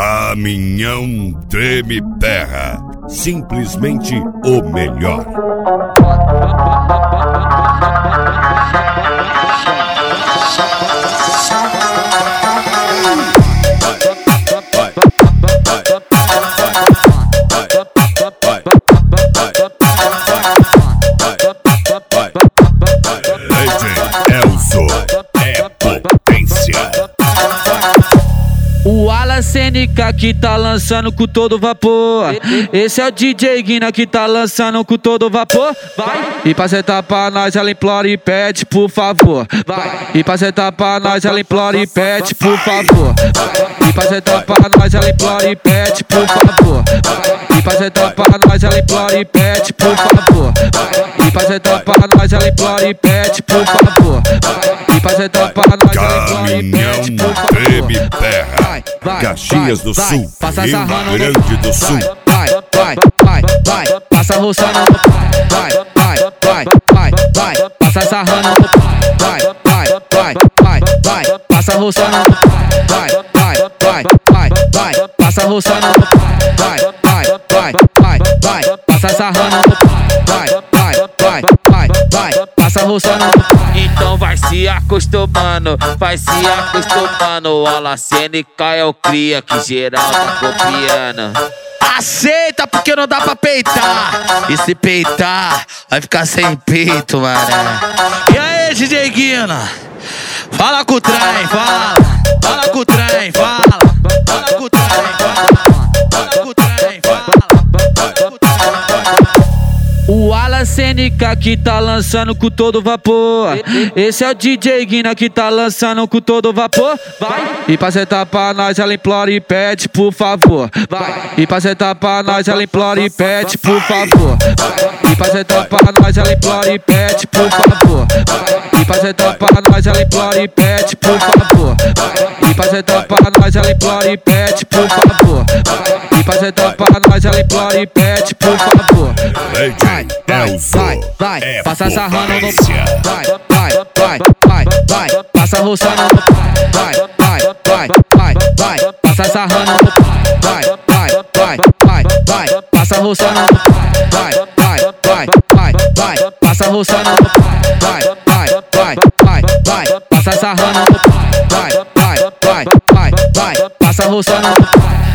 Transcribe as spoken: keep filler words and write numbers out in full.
Caminhão Treme Terra, simplesmente o melhor. Elzo é potência. O Alan C N K que tá lançando com todo vapor. Esse é o D J Guina que tá lançando com todo vapor. Vai! E pra sentar pra nós ela implora e pede por favor. Vai! E pra sentar pra nós ela implora e pede por favor. Vai! E pra sentar pra nós ela implora e pede por favor. Vai! E pra sentar pra nós ela implora e pede por favor. Vai! E pra sentar pra nós ela implora e pede por favor. Vai! E pra sentar pra nós ela implora e pede por favor. Treme Terra. Vai, Caxias vai, do vai, Sul, passa Rio sarrando Grande do Sul. Vai, vai, vai, vai, passa roçando no pai. Vai, vai, vai, vai, vai, passa sarrando no pai. Vai, vai, vai, vai, vai, passa roçando no pai. Vai, vai, vai, vai, vai, passa roçando no pai. Vai, vai, vai, vai, vai, passa sarrando no pai. Vai, vai, vai, vai, vai, passa roçando no pai. Então vai se acostumando, vai se acostumando. O Alan C N K é o cria que geral tá copiando. Aceita porque não dá pra peitar. E se peitar, vai ficar sem peito, mano. E aí, D J Guina? Fala com o trem, fala. Fala com o trem, fala. Fala com o trem, fala. Fala com o trem, fala. Fala com o trem, fala. O Alan C N K que tá lançando com todo vapor. Esse é o D J Guina que tá lançando com todo vapor. Vai! E pra sentar pra nós ela implora e pede por favor. Vai! E pra sentar pra nós ela implora e pede por favor. Vai! E pra sentar pra nós ela implora e pede por favor. Vai! E pra sentar pra nós ela implora e pede por favor. Vai! E pra sentar pra nós ela implora e pede por favor. Vai! E pra sentar pra nós ela implora e pede por favor. Vai, vai, vai, vai, passa sarrando no pai. Vai, vai, vai, vai, vai, passa roçando no pai. Vai, vai, vai, vai, vai, passa sarrando no pai. Vai, vai, vai, vai, vai, passa roçando no pai. Vai, vai, vai, vai, vai, passa roçando no pai. Vai, vai, vai, vai, vai, passa sarrando no pai. Vai, vai, vai, vai, vai, passa roçando no pai.